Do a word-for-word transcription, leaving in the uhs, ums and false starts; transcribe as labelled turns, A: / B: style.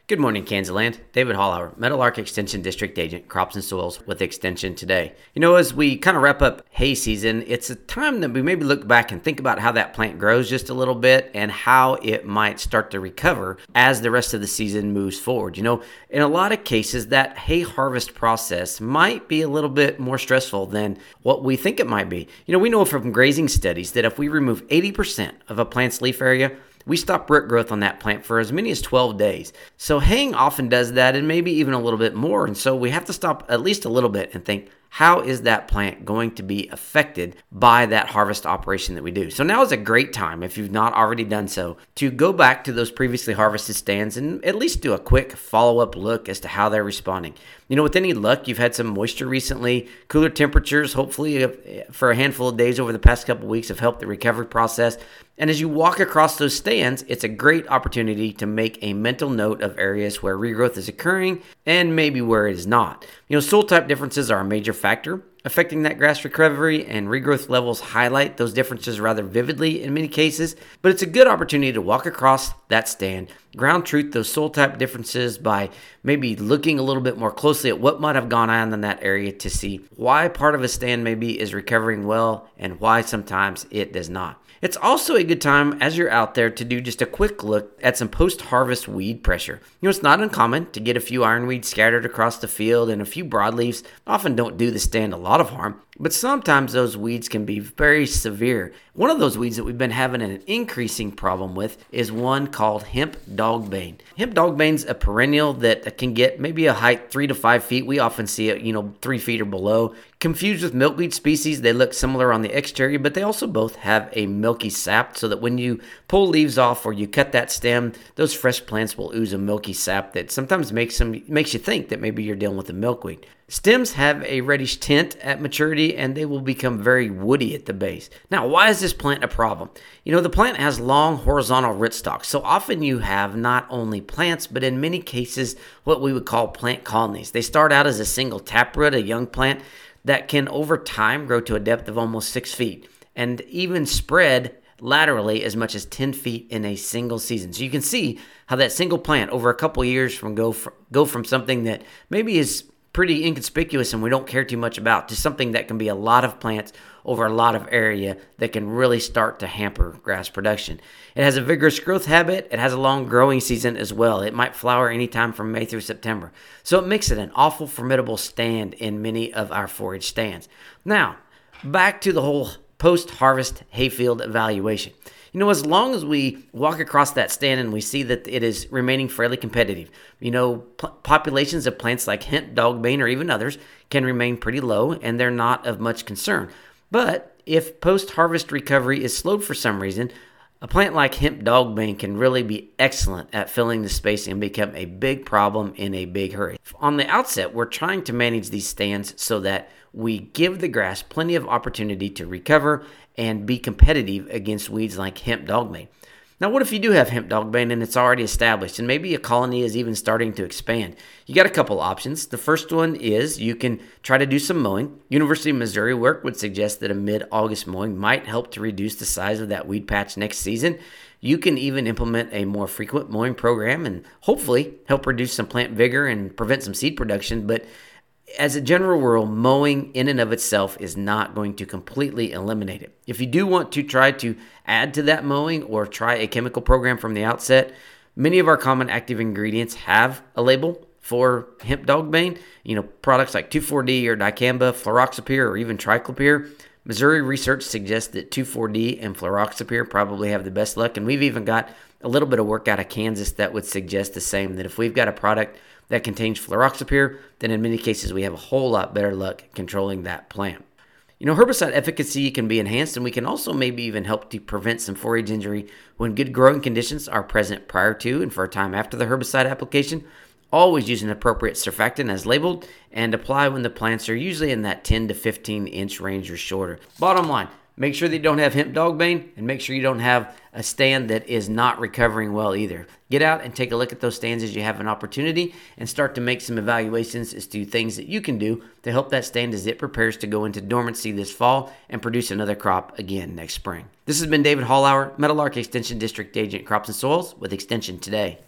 A: Good morning, Kansas Land. David Hollauer, Meadowlark Extension District Agent, Crops and Soils with Extension Today. You know, as we kind of wrap up hay season, it's a time that we maybe look back and think about how that plant grows just a little bit and how it might start to recover as the rest of the season moves forward. You know, in a lot of cases, that hay harvest process might be a little bit more stressful than what we think it might be. You know, we know from grazing studies that if we remove eighty percent of a plant's leaf area, we stop root growth on that plant for as many as twelve days. So haying often does that and maybe even a little bit more. And so we have to stop at least a little bit and think, how is that plant going to be affected by that harvest operation that we do? So now is a great time, if you've not already done so, to go back to those previously harvested stands and at least do a quick follow-up look as to how they're responding. You know, with any luck, you've had some moisture recently, cooler temperatures, hopefully for a handful of days over the past couple of weeks have helped the recovery process. And as you walk across those stands, it's a great opportunity to make a mental note of areas where regrowth is occurring and maybe where it is not. You know, soil type differences are a major factor affecting that grass recovery, and regrowth levels highlight those differences rather vividly in many cases, but it's a good opportunity to walk across that stand, ground truth those soil type differences by maybe looking a little bit more closely at what might have gone on in that area to see why part of a stand maybe is recovering well and why sometimes it does not. It's also a good time as you're out there to do just a quick look at some post-harvest weed pressure. You know, it's not uncommon to get a few ironweeds scattered across the field, and a few broadleaves often don't do the stand a lot of harm, but sometimes those weeds can be very severe. One of those weeds that we've been having an increasing problem with is one called hemp dogbane. Hemp dogbane's a perennial that can get maybe a height three to five feet. We often see it, you know, three feet or below. Confused with milkweed species, they look similar on the exterior, but they also both have a milky sap, so that when you pull leaves off or you cut that stem, those fresh plants will ooze a milky sap that sometimes makes them makes you think that maybe you're dealing with a milkweed. Stems have a reddish tint at maturity, and they will become very woody at the base. Now, why is this plant a problem? You know, the plant has long horizontal rootstocks, so often you have not only plants, but in many cases, what we would call plant colonies. They start out as a single taproot, a young plant, that can over time grow to a depth of almost six feet and even spread laterally as much as ten feet in a single season. So you can see how that single plant over a couple years from go from, go from something that maybe is pretty inconspicuous and we don't care too much about to something that can be a lot of plants over a lot of area that can really start to hamper grass production. It has a vigorous growth habit. It has a long growing season as well. It might flower anytime from May through September. So it makes it an awful formidable stand in many of our forage stands. Now, back to the whole post-harvest hayfield evaluation. You know, as long as we walk across that stand and we see that it is remaining fairly competitive, you know, p- populations of plants like hemp, dogbane, or even others can remain pretty low and they're not of much concern. But if post-harvest recovery is slowed for some reason, a plant like hemp dogbane can really be excellent at filling the space and become a big problem in a big hurry. On the outset, we're trying to manage these stands so that we give the grass plenty of opportunity to recover and be competitive against weeds like hemp dogbane. Now, what if you do have hemp dogbane and it's already established and maybe a colony is even starting to expand? You got a couple options. The first one is you can try to do some mowing. University of Missouri work would suggest that a mid-August mowing might help to reduce the size of that weed patch next season. You can even implement a more frequent mowing program and hopefully help reduce some plant vigor and prevent some seed production, but as a general rule, mowing in and of itself is not going to completely eliminate it. If you do want to try to add to that mowing or try a chemical program from the outset, many of our common active ingredients have a label for hemp dogbane. You know, products like two four D or dicamba, fluroxypyr, or even triclopyr. Missouri research suggests that two four D and fluroxypyr probably have the best luck, and we've even got a little bit of work out of Kansas that would suggest the same, that if we've got a product that contains fluroxypyr, then in many cases we have a whole lot better luck controlling that plant. You know, herbicide efficacy can be enhanced, and we can also maybe even help to prevent some forage injury when good growing conditions are present prior to and for a time after the herbicide application. Always use an appropriate surfactant as labeled and apply when the plants are usually in that ten to fifteen inch range or shorter. Bottom line, make sure that you don't have hemp dogbane, and make sure you don't have a stand that is not recovering well either. Get out and take a look at those stands as you have an opportunity and start to make some evaluations as to things that you can do to help that stand as it prepares to go into dormancy this fall and produce another crop again next spring. This has been David Hollauer, Meadowlark Extension District Agent, Crops and Soils with Extension Today.